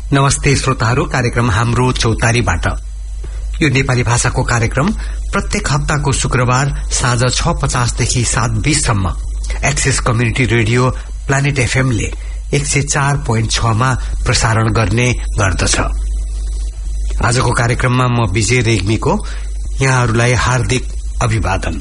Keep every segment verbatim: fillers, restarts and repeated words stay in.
नमस्ते श्रोताहरू, कार्यक्रम हाम्रो चौतारीबाट यो नेपाली भाषाको कार्यक्रम प्रत्येक हप्ताको शुक्रबार साँझ छ पचासदेखि सात बीससम्म एक्सेस कम्युनिटी रेडियो प्लानेट एफएमले एक सय चार पोइन्ट छमा प्रसारण गर्ने गर्दछ। आजको कार्यक्रममा म विजय रेग्मीको यहाँहरूलाई हार्दिक अभिवादन।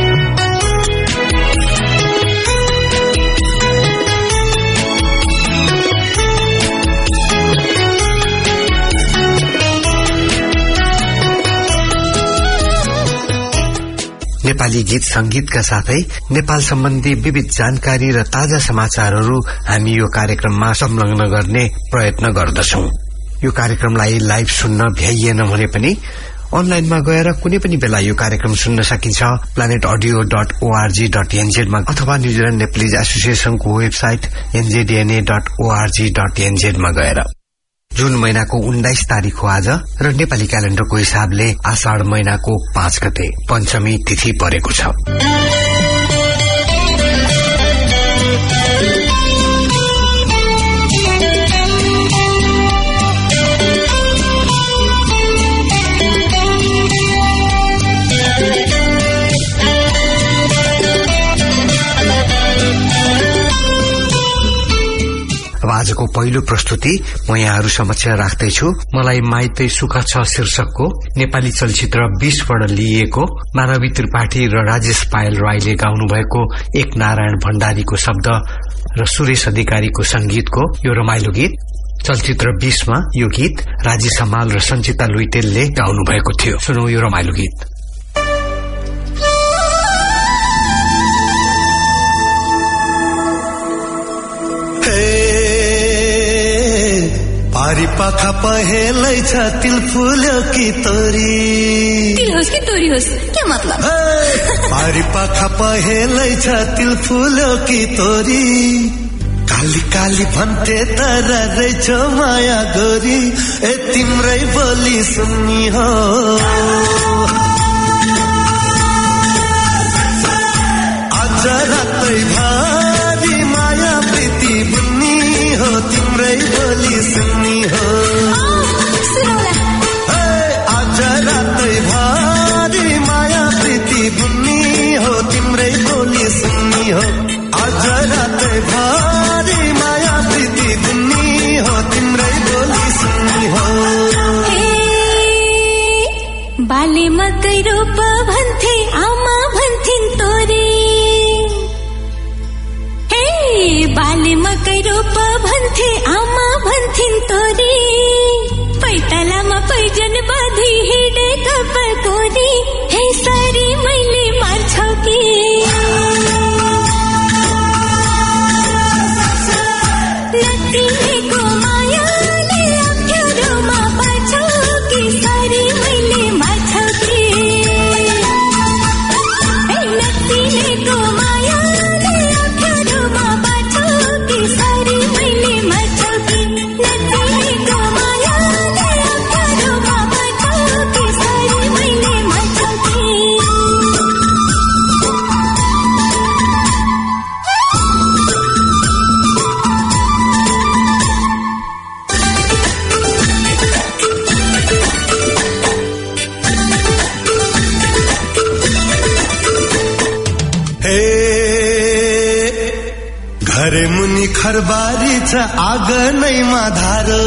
नेपाली गीत संगीतका साथै नेपाल सम्बन्धी विविध जानकारी र ताजा समाचारहरू हामी यो कार्यक्रममा संलग्न गर्ने प्रयत्न गर्दछौं। यो कार्यक्रमलाई लाइभ सुन्न भ्याइएन भने पनि अनलाइनमा गएर कुनै पनि बेला यो कार्यक्रम सुन्न सकिन्छ। Planet audio dot ORG dot एनजेडमा अथवा न्यूजील्याण्ड नेप्लिज एसोसिएशनको website NZDNA dot ORG dot एनजेडमा गएर। जुन महिनाको उन्नाइस तारिक हो आज र नेपाली क्यालेण्डरको हिसाबले आषाढ़ महिनाको पाँच गते पञ्चमी तिथि परेको छ। अब आजको पहिलो प्रस्तुति म यहाँहरू समक्ष राख्दैछु। मलाई माइतै सुख छ शीर्षकको नेपाली चलचित्र बीसबाट लिइएको मानवी त्रिपाठी र राजेश पायल राईले गाउनु भएको एक नारायण भण्डारीको शब्द र सुरेश अधिकारीको संगीतको यो रमाइलो गीत। चलचित्र बीसमा यो गीत राजेश हमाल र सञ्चिता लुइटेलले गाउनु भएको थियो। सुनौ यो रमाइलो गीत। पारी पाखा पहेलै छ तिल फुल्यो कि तोरी, तिल होस् कि तोरी होस् के मतलब? पारी पाखा पहेलै छ तिल फुल्यो कि तोरी, काली काली भन्थे तर रहेछ माया गोरी, ए तिम्रै बोली सुन्नी हो आज रातै भारी माया प्रीति बुन्नी हो, तिम्रै बोली सुन्नी हो आज रातै भारी माया प्रीति बुन्नी हो, तिम्रै बोली सुन्नी हो आज रातै भारी माया प्रीति बुन्नी हो, तिम्रै बोली सुन्नी हो। बाले मकै रोप भन्थे आमा भन्थिन् तोरी, बाले मकै रोप भन्थे आमा भन्थिन् तोरी, पैतालामा पैजन बाँधी हिँडे कपाल कोरी, हे सारी मैले मार्छौ कि नतिनेको मायाले अप्ठ्यारोमा पार्छौ कि सारी मैले मार्छौ कि नतिनेको मायाले अप्ठ्यारोमा पार्छौ कि सारी मैले मार्छौ कि नतिनेको मायाले अप्ठ्यारोमा पार्छौ कि सारी मैले मार्छौ कि। घरे मुनि खरबारी छ आँगनैमा धारो,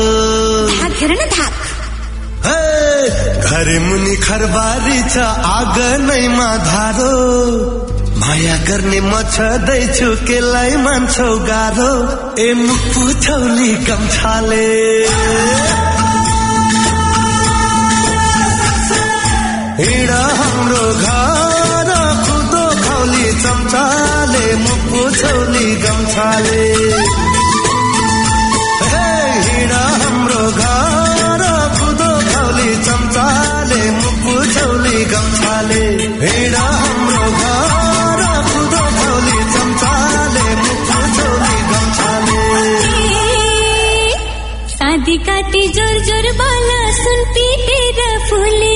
घरे मुनि खरबारी छ आँगनैमा धारो, माया गर्ने म छँदैछु केलाई मान्छौ गाह्रो, ए मुख पुछौली गम्छाले हिँड हाम्रो घर खुदो खौली चम्चाले, मुख पुछौली गम्छाले हिँड हाम्रो घर खुदो खौली चम्चाले, मुख पुछौली गम्छाले हिँड हाम्रो घर खुदो खौली चम्चाले, मुख पुछौली गम्छाले। शादी काटी जोर जोर बाला सुन पीटेर फुले,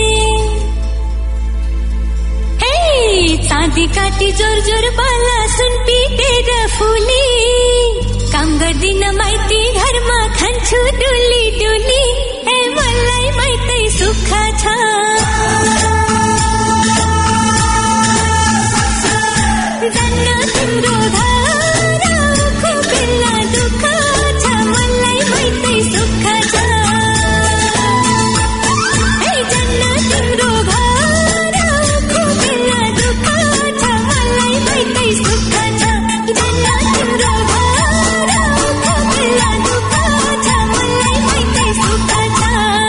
शादी काटी जोर जोर बाला सुन पीटेर फुले, काम गर्दिन माइती घरमा खान्छु डुली छ जन्म तिम्रो घर आँखो बेला दुःख छ मलाई माइतै सुख छ ए जन्म तिम्रो घर आँखो बेला दुःख छ मलाई माइतै सुख छ जन्म तिम्रो घर आँखो बेला दुःख छ मलाई माइतै सुख छ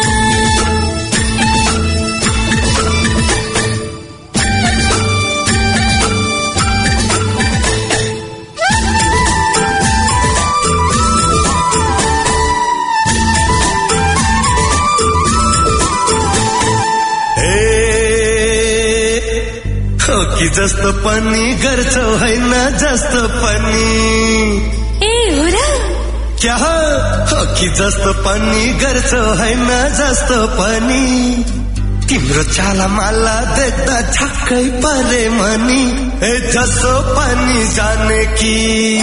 कि जस्तो पनि गर्छौ हैन जस्तो पनि ए हो र क्या हो हो कि जस्तो पनि गर्छौ हैन जस्तो पनि तिम्रो चाला माला देख्दा छक्कै परे मनी ए जसो पनि जाने कि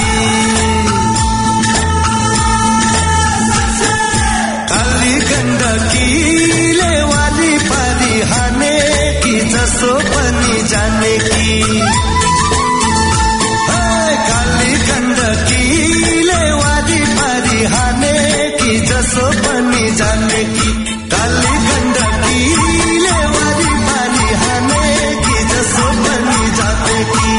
काली गण्डकीले वाली पारी हाने कि जसो पनि जाने कि काली गण्डकीले वाली पारी हाने कि जसो पनि जाने कि काली गण्डकीले वाली पारी हाने कि जसो पनि जाने कि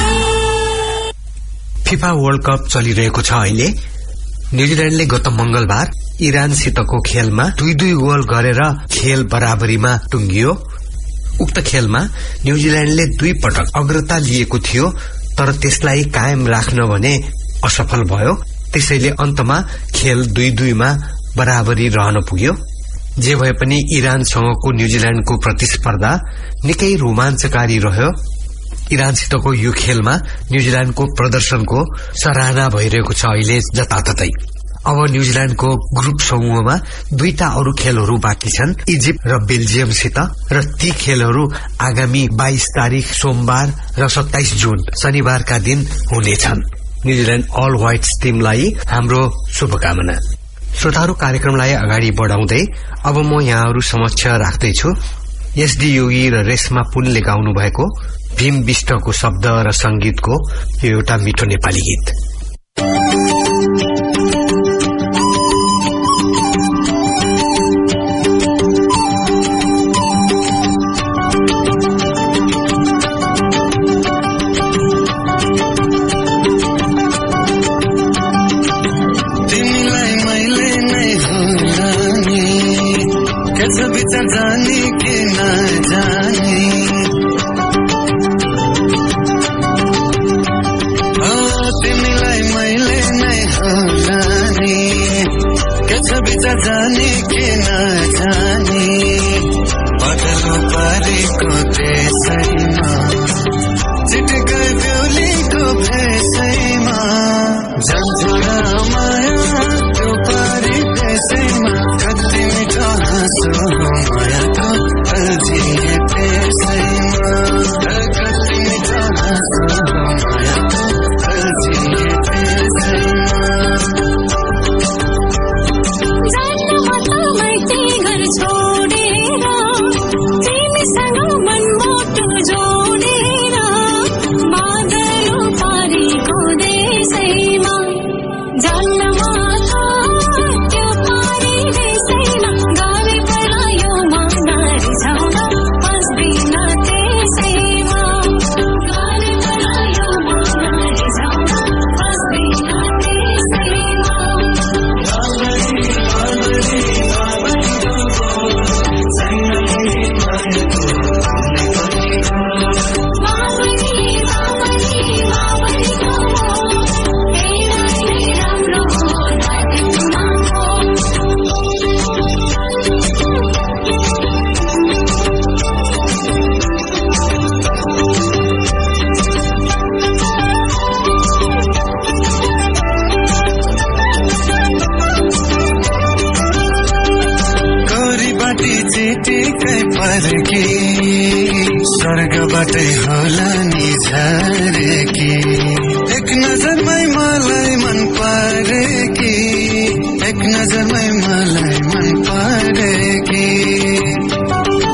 फिफा वर्ल्ड कप चलिरहेको छ अहिले। न्यूजील्याण्डले गत मंगलबार इरानसितको खेलमा दुई दुई गोल गरेर खेल बराबरीमा टुंगियो। उक्त खेलमा न्यूजील्याण्डले दुई पटक अग्रता लिएको थियो तर त्यसलाई कायम राख्न भने असफल भयो। त्यसैले अन्तमा खेल दुई दुईमा बराबरी रहन पुग्यो। जे भए पनि इरानसँगको न्यूजील्याण्डको प्रतिस्पर्धा निकै रोमाञ्चकारी रह्यो। इरानसितको यो खेलमा न्यूजील्याण्डको प्रदर्शनको सराहना भइरहेको छ अहिले जताततै। अब न्यूजील्याण्डको ग्रुप समूहमा दुईटा अरू खेलहरू बाँकी छन्, इजिप्ट र बेल्जियमसित, र ती खेलहरू आगामी बाइस तारिक सोमबार र सत्ताइस जुन शनिबारका दिन हुनेछन्। न्यूजील्याण्ड अल व्हाइट्स टिमलाई हाम्रो शुभकामना। श्रोताहरू, कार्यक्रमलाई अगाडि बढाउँदै अब म यहाँहरू समक्ष राख्दैछु एसडी योगी र रेशमा पुनले गाउनु भएको भीम विष्टको शब्द र संगीतको यो एउटा मिठो नेपाली गीत। जाने के न जाने तिमीलाई मैले नै होला नि के छ बिचा जाने के न जाने बदल्नु परेको त्यसैमा चिटकै बेहुलीको भेषैमा जान्छु र माया त्यो पारी त्यसैमा कति मिठो हाँसो मायाको अल्झिए त्यसैमा कति मिठो हाँसो मायाको अल्झिए त्यसैमा जान्नमा त माइती घर छोडेर तिमीसँग मनमुटु जोडेर बादलो पारीको देशैमा जान्नमा त्यो पारी देशैमा गावे पलायो मादारी छाउना बस्दिन त्यसैमा गावे पलायो मादारी छाउना बस्दिन त्यसैमा बाबरी बाबरी बाबरी सैनाले मायाको बाबरी बाबरी बाबरीको हेराले राम्रो होला तिमीमाको गौरीबाटै चिटिकै फर्की स्वर्गबाटै होला नि झरेकी एक नजरमै मलाई मन परेकी एक नजरमै मलाई मन परेकी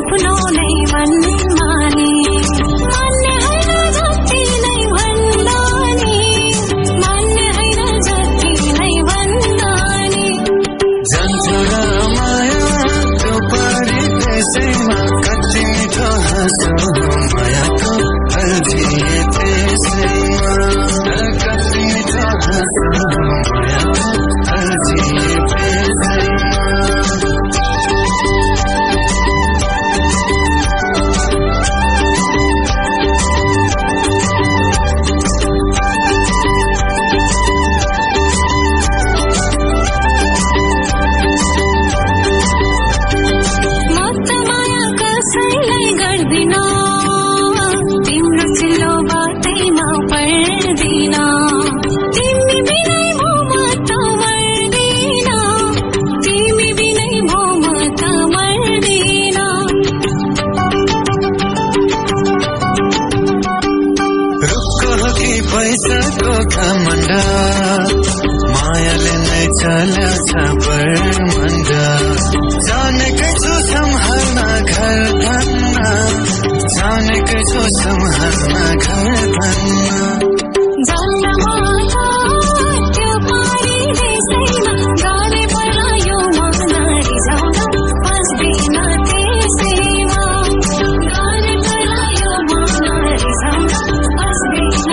आफ्नो नै भन्मानी मान्ने हैन जति नै भन्दा नि मान्ने हैन जति नै भन्दा नि जान्छ र माया त्यो पारी त्यसैमा कति मिठो हाँसो मायाको हल्दिए त्यसैमा कति मिठो हाँसो मायाको हल्दिए त्यसैमा पैसाको घमण्ड मायाले नै चलाछ बर्मण्ड जानेकै छु सम्हाल्न घर धन्न जानेकै छु सम्हाल्न घर धन्न जान्न माता त्यो पारी त्यसैमा गाले पर्ला यो मन रिसाउन बस्दिन त्यसैमा गाले पर्ला यो मन रिसाउन बस्दिन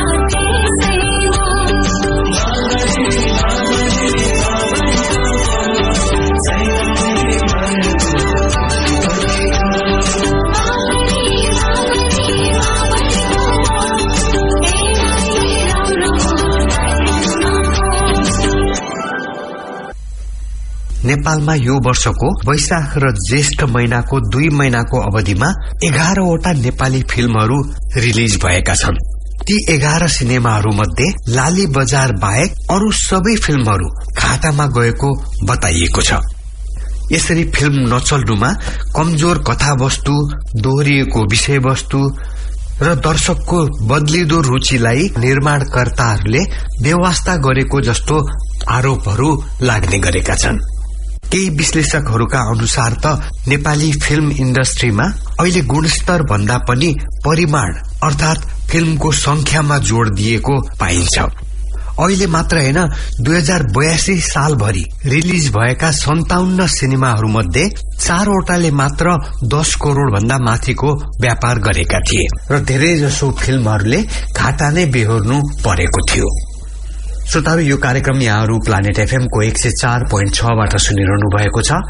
नेपालमा यो वर्षको वैशाख र ज्येष्ठ महिनाको दुई महिनाको अवधिमा एघारवटा नेपाली फिल्महरू रिलिज भएका छन्। ती एघार सिनेमाहरू मध्ये लाली बजार बाहेक अरू सबै फिल्महरू घाटामा गएको बताइएको छ। यसरी फिल्म नचल्नुमा कमजोर कथावस्तु, दोहोरिएको विषयवस्तु र दर्शकको बदलिदो रुचिलाई निर्माणकर्ताहरूले बेवास्ता गरेको जस्तो आरोपहरू लाग्ने गरेका छन्। केही विश्लेषकहरूका अनुसार त नेपाली फिल्म इन्डस्ट्रीमा अहिले गुणस्तर भन्दा पनि परिमाण अर्थात फिल्मको संख्यामा जोड़ दिएको पाइन्छ। अहिले मात्र हैन दुई हजार बयासी सालभरि रिलिज भएका सन्ताउन्न सिनेमाहरू मध्ये चारवटाले मात्र दस करोड़ भन्दा माथिको व्यापार गरेका थिए र धेरै जसो फिल्महरूले घाटा नै बेहोर्नु परेको थियो। श्रोताहरू, यो कार्यक्रम यहाँहरू प्लानेट एफएम को एक सय चार पोइन्ट छ बाट सुनिरहनु भएको छ।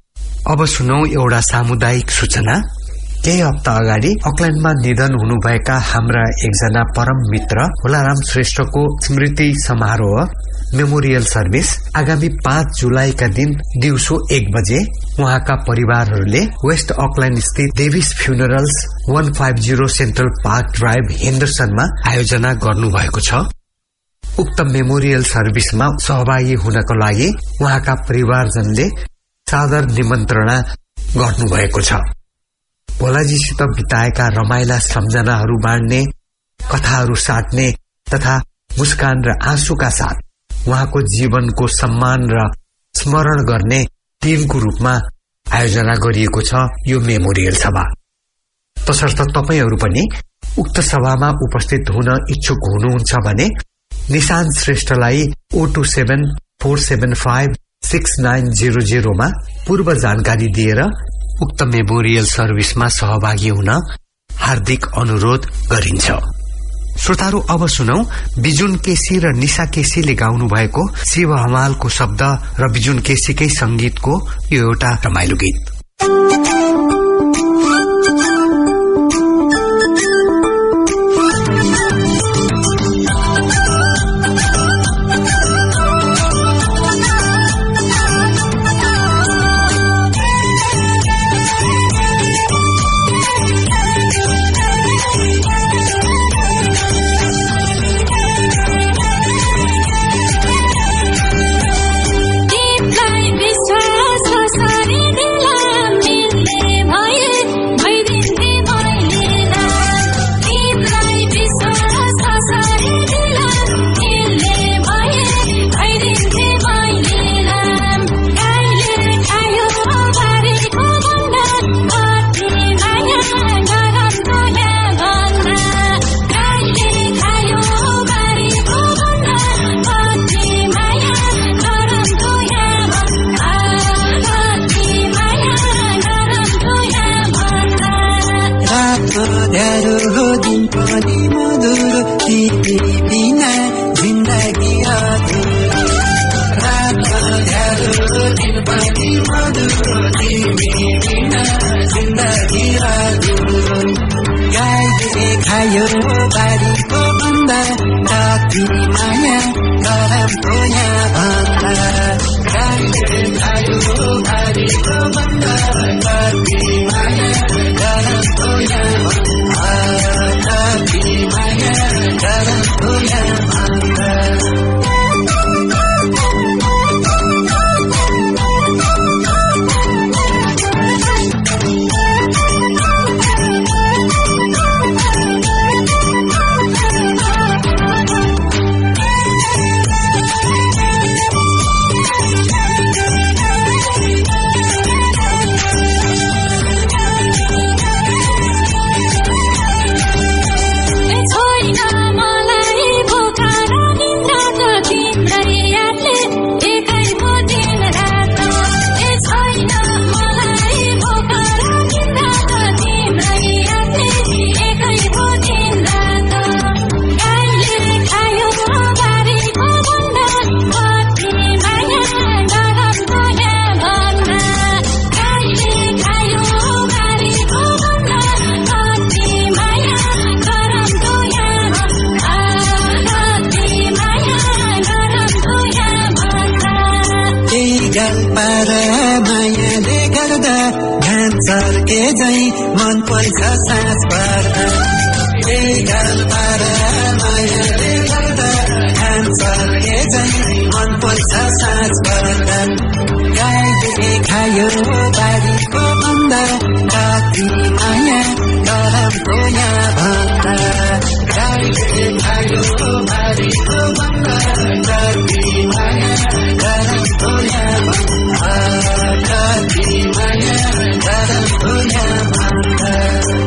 अब सुनौ एउटा सामुदायिक सूचना। केही हप्ता अगाडि अकल्याण्डमा निधन हुनुभएका हाम्रा एकजना परम मित्र भोलाराम श्रेष्ठको स्मृति समारोह मेमोरियल सर्भिस आगामी पाँच जुलाईका दिन दिउँसो एक बजे उहाँका परिवारहरूले वेस्ट अकल्याण्ड स्थित डेभिस फ्युनरल्स एक सय पचास सेन्ट्रल पार्क ड्राइभ हेन्डरसनमा आयोजना गर्नुभएको छ। उक्त मेमोरियल सर्भिसमा सहभागी हुनको लागि उहाँका परिवारजनले सादर निमन्त्रणा गर्नुभएको छ। भोलाजीसित बिताएका रमाइला सम्झनाहरू बाँड्ने, कथाहरू साट्ने तथा मुस्कान र आँसुका साथ उहाँको जीवनको सम्मान र स्मरण गर्ने दिनको रूपमा आयोजना गरिएको छ यो मेमोरियल सभा। तसर्थ तपाईहरू पनि उक्त सभामा उपस्थित हुन इच्छुक हुनुहुन्छ भने निशान श्रेष्ठलाई O two seven four seven five six nine zero जीरोमा पूर्व जानकारी दिएर उक्त मेमोरियल सर्भिसमा सहभागी हुन हार्दिक अनुरोध गरिन्छ। श्रोताहरू, अब सुनौ बिजुन केसी र निशा केसीले गाउनु भएको शिव हमालको शब्द र बिजुन केसीकै संगीतको यो एउटा रमाइलो गीत। विश्वास सारे दिला मिल्ने प्यारो हो दिन पनि मधुरो तिमी बिना जिन्दगी अधुरो रातभर प्यारो हो दिन पनि मधुरो तिमी बिना जिन्दगी अधुरो गाईले खायो बारीको भन्दा कति माया गरमको यहाँ भन्दा गाईले खायो बारीको भन्दा कति माया गरमको यहाँ भन्दा कति माया गरमको यहाँ भन्दा सर्के झै मन पर्छ सास पर्दा यही गालबाट मायाले गर्दा घाम सर्के झै मन पर्छ सास पर्दा गाईले खायो बारीको भन्दा कति माया गरमको यहाँ भन्दा गाईले खायो बारीको भन्दा कति माया गरमको यहाँ भन्दा कति माया गरमको यहाँ भन्दा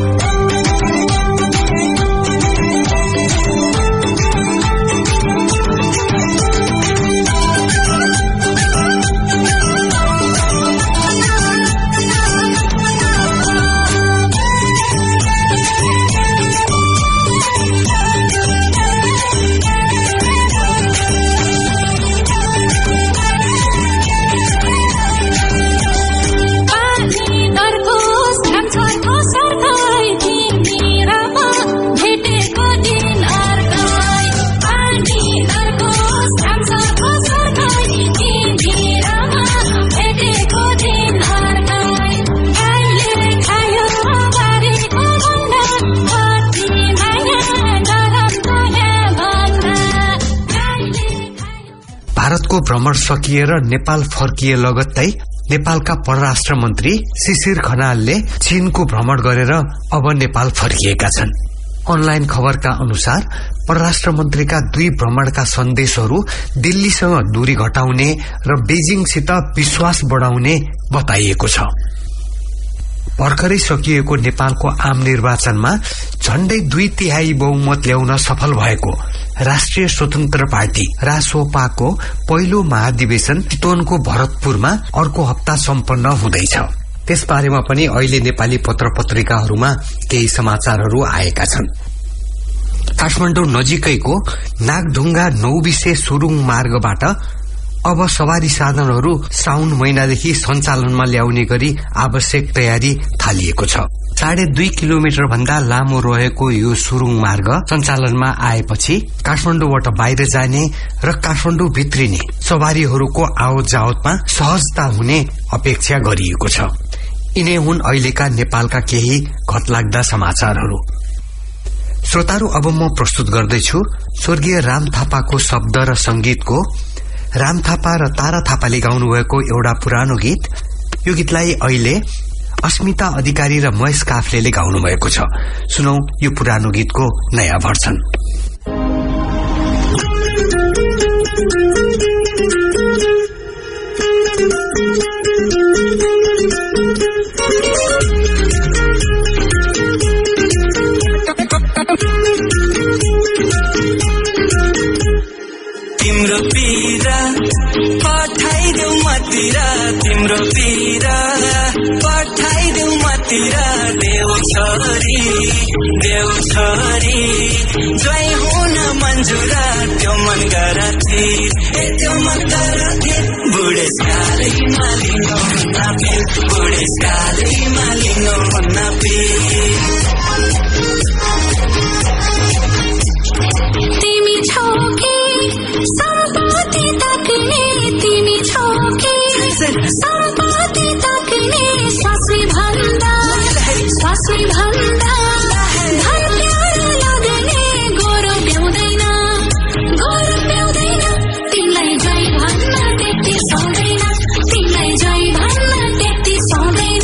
भारतको भ्रमण सकिएर नेपाल फर्किए लगत्तै नेपालका परराष्ट्र मन्त्री शिशिर खनालले चीनको भ्रमण गरेर अब नेपाल फर्किएका छन्। अनलाइन खबरका अनुसार परराष्ट्र मन्त्रीका दुई भ्रमणका सन्देशहरू दिल्लीसँग दूरी घटाउने र बेजिङसित विश्वास बढाउने बताइएको छ। भर्खरै सकिएको नेपालको आम निर्वाचनमा झण्डै दुई तिहाई बहुमत ल्याउन सफल भएको राष्ट्रिय स्वतन्त्र पार्टी रासोपाको पहिलो महाधिवेशन चितवनको भरतपुरमा अर्को हप्ता सम्पन्न हुँदैछ। त्यसबारेमा पनि अहिले नेपाली पत्र पत्रिकाहरूमा केही समाचारहरू आएका छन्। काठमाडौँ नजिकैको नागढुङ्गा नौबिसे सुरुङ मार्गबाट अब सवारी साधनहरू साउन महिनादेखि सञ्चालनमा ल्याउने गरी आवश्यक तयारी थालिएको छ। साढे दुई किलोमिटर भन्दा लामो रहेको यो सुरुङ मार्ग सञ्चालनमा आएपछि काठमाडौँबाट बाहिर जाने र काठमाडौँ भित्रिने सवारीहरूको आवत जावतमा सहजता हुने अपेक्षा गरिएको छ। यिनै हुन् अहिलेका नेपालका केही घटलाग्दा समाचारहरू। श्रोताहरू, अब म प्रस्तुत गर्दैछु स्वर्गीय राम थापाको शब्द र संगीतको राम थापा र तारा थापाले गाउनु भएको एउटा पुरानो गीत। यो गीतलाई अहिले अस्मिता अधिकारी र महेश काफ्लेले गाउनु भएको छ। सुनौ यो पुरानो गीतको नयाँ भर्सन। तिम्रो पीरा पठाइदेऊ मतिर, तिम्रो पीरा पठाइदेऊ मतिर, तिर देव छोरी देव छोरी जय हुन मन्जुर त्यो मन गरथी ए त्यो मन गरथी बुढेसकालै मालिनो नपिल बुढेसकालै मालिनो नपिल तिमी छौ कि सम्पत्ति ताक्ने तिमी छौ कि सम्पत्ति ताक्ने स्वास्नी भन्दा स्वास्नी भन्दा धन प्यारो लाग्ने गोरो भ्याउँदैन गोरो भ्याउँदैन तिमीलाई जय भन्न त्यति सुहाउँदैन तिमीलाई जय भन्न त्यति सुहाउँदैन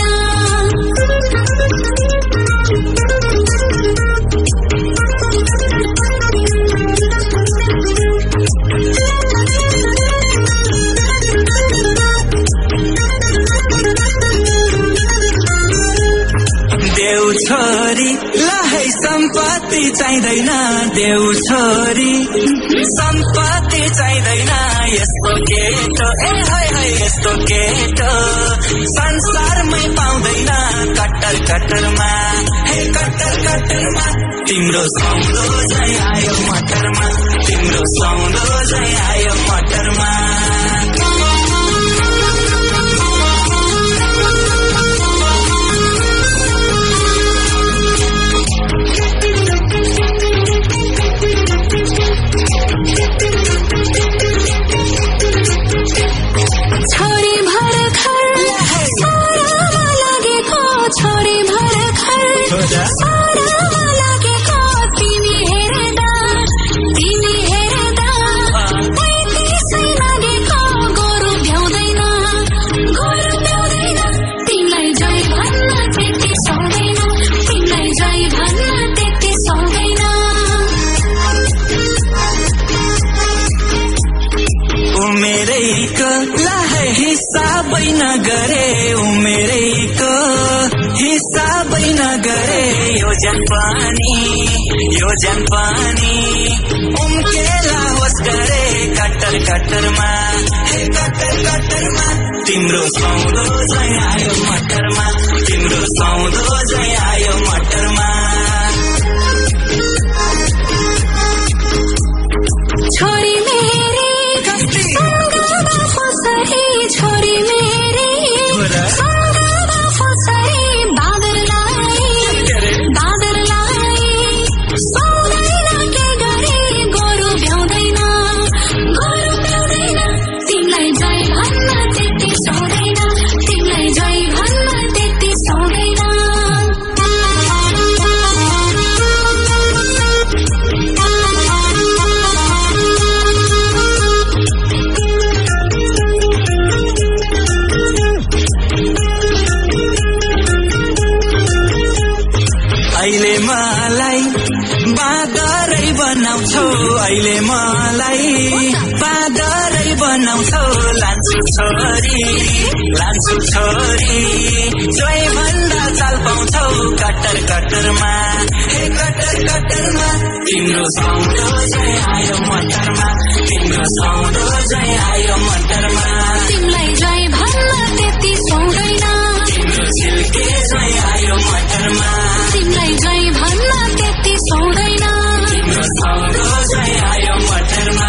देउ छोरी लहै सम्पत्ति चाहिँदैन देउ छोरी सम्पत्ति चाहिँदैन यस्तो केटो ए है है यस्तो केटो संसारमै पाउँदैन कट्टर कट्टरमा हे कट्टर कट्टरमा तिम्रो सौलो जय आयो मटरमा तिम्रो सौलो जय आयो मटरमा छोरी भर्खर सारामा लागेको छोरी भर्खर सारामा लागेको तिमी हेर्दा तिमी हेर्दा पैँतिसै लागेको गोरु भ्याउँदैन गोरु भ्याउँदैन तिमीलाई जय भन्न त्यति सुहाउँदैन तिमीलाई जय भन्न त्यति सुहाउँदैन उमेरैको लहै हिसाबै नगरे उमेरैको हिसाबै नगरे यो ज्यान पानी यो ज्यान पानी उम्केला होस् गरे कट्टर कट्टरमा हे कट्टर कट्टरमा तिम्रो सौलो जय आयो मटरमा तिम्रो सौलो जय आयो मटरमा छोरी मेरी सँगमा फसरी छोरी मेरी सँगमा फसरी बादरलाई बादरलाई सुहाउँदैन के गरे गोरु भ्याउँदैन गोरु भ्याउँदैन तिमीलाई जय भन्न त्यति सुहाउँदैन तिमीलाई जय भन्न त्यति सुहाउँदैन अहिले मलाई बाँदरै बनाउँछौ अहिले मलाई बाँदरै बनाउँछौ लान्छु छोरी लान्छु छोरी जय भन्दा चाल पाउँछौ कट्टर कट्टरमा हे कट्टर कट्टरमा तिम्रो सौलो जय आयो मटरमा तिम्रो सौलो जय आयो मटरमा तिमीलाई जय भन्न त्यति सुहाउँदैन तिम्रो सिल्के जय आयो मटरमा तिमीलाई जय भन्न त्यति सुहाउँदैन तिम्रो सौलो जय आयो मटरमा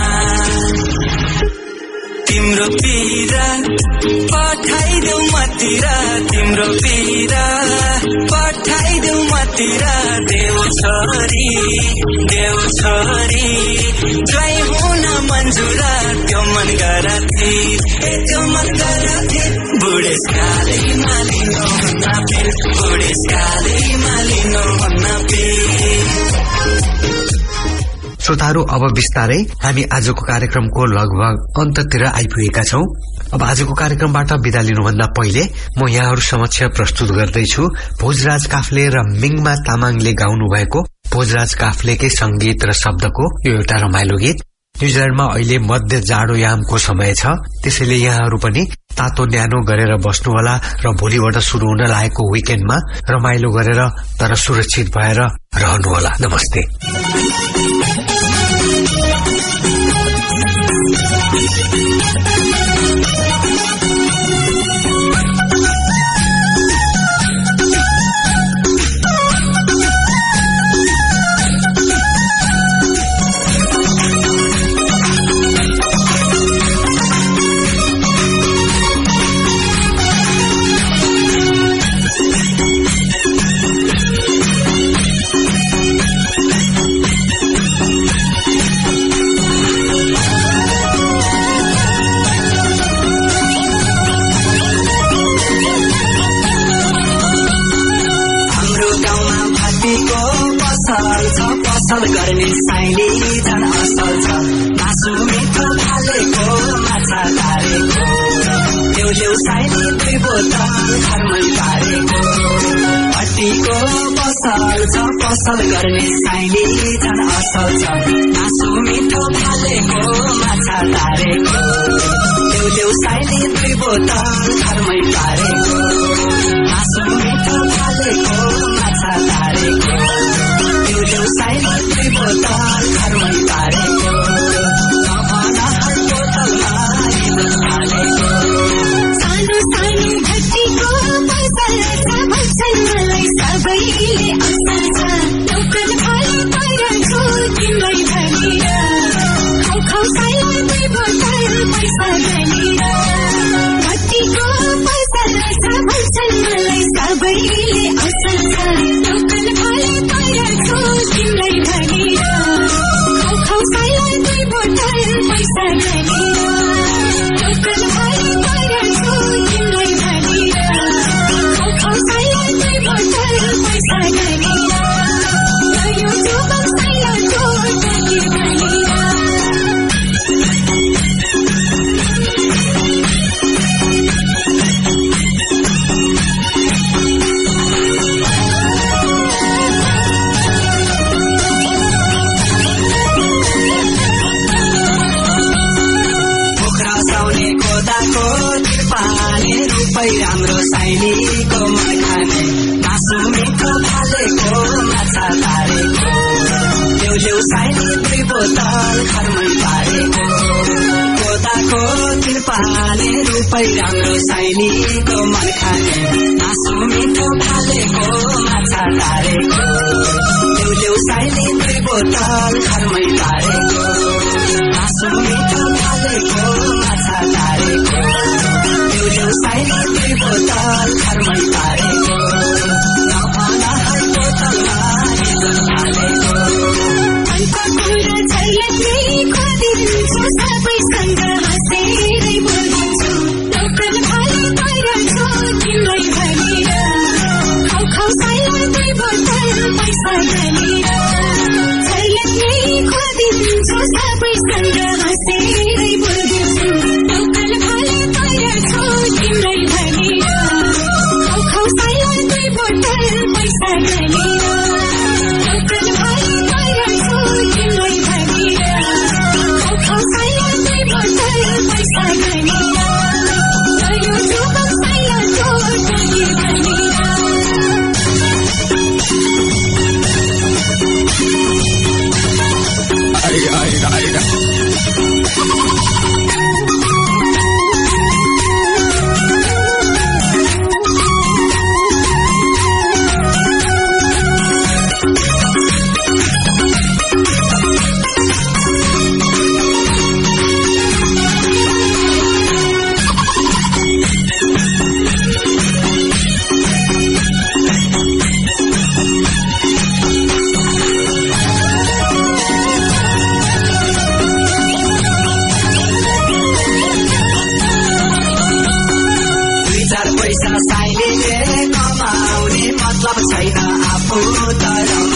तिम्रो पीरा पठाइदेऊ मतिर तिम्रो पीरा पठाइदेऊ मतिर देव छोरी देव छोरी जय हुन मन्जुर त्यो मन गरथी ए त्यो मन गरथी बुढेसकालै मालिनो नपिल बुढेसकालै मालिनो नपिल श्रोताहरू अब बिस्तारै हामी आजको कार्यक्रमको लगभग अन्ततिर आइपुगेका छौं। अब आजको कार्यक्रमबाट बिदा लिनुभन्दा पहिले म यहाँहरू समक्ष प्रस्तुत गर्दैछु भोजराज काफ्ले र मिङमा तामाङले गाउनु भएको भोजराज काफ्लेकै संगीत र शब्दको यो एउटा रमाइलो गीत। न्यूजील्याण्डमा अहिले मध्य जाडो यामको समय छ, त्यसैले यहाँहरू पनि तातो न्यानो गरेर बस्नुहोला र भोलिबाट शुरू हुन लागेको विकेन्डमा रमाइलो गरेर तर सुरक्षित भएर रहनुहोला। नमस्ते। पसल गर्ने साइली झन् असल छ मासु मिठो फालेको माछा तारेको ल्याउ ल्याउ साइली दुई बोतल घरमै पारेको हट्टीको पसल छ पसल गर्ने साइली झन् असल छ मासु मिठो फालेको माछा तारेको ल्याउ ल्याउ साइली दुई बोतल घरमै पारेको मासु मिठो फालेको माछा तारेको ल्याउ ल्याउ साइली दुई बोतल घरमै पारेको नभन हर बोतलमा इज्जत हालेको सानो सानो भट्टीको पसल छ भन्छन् मलाई सबैले असल छ दोकान खाली पाइरहेको तिमीलाई भनेर खाउ खाउ साइलाई दुई बोतल पैसा भनेर भट्टीको पसल छ भन्छन् मलाई सबैले असल छ दोकान खाली पाइरहेको तिमीलाई भनेर खाउ खाउ साइलाई दुई बोतल पैसा भनेर दोकान खाली पाइरहेको तिमीलाई भनेर खाउ खाउ साइलाई दुई बोतल पैसा भनेर यो जोबन साइला जोड के भनेर राम्रो साइलीको मन खाने मासु मिठो फालेको माछा तारेको ल्याउ ल्याउ साइली दुई बोतल घरमै पारेको कोदाको तिरपाले रुपै राम्रो साइलीको मन खाने मासु मिठो फालेको माछा तारेको ल्याउ ल्याउ साइली दुई बोतल घरमै पारेको मासु मिठो फालेको माछा तारेको साइली दुई बोतल घरमै पारेको नभन हर बोतलमा इज्जत हालेको अन्त कुरा छैन खोदिन्छु सबैसँग हाँसेरै बोलिन्छु दोकान खाली पाइरहेको तिमीलाई भनेर खाउ खाउ साइलाई दुई बोतल पैसा भनेर छैन खोदिन्छु सबैसँग हाँसेरै बोलिन्छु दोकान खाली पाइरहेको तिमीलाई भनेर खाउ खाउ साइलाई दुई बोतल पैसा भनेर दोकान खाली पाइरहेको तिमीलाई भनेर खाउ खाउ साइलाई दुई बोतल पैसा भनेर यो जोबन साइला जोड के भनेर आइगा आइगा आइगा पैसा साइलीले कमाउने मतलब छैन आफू तर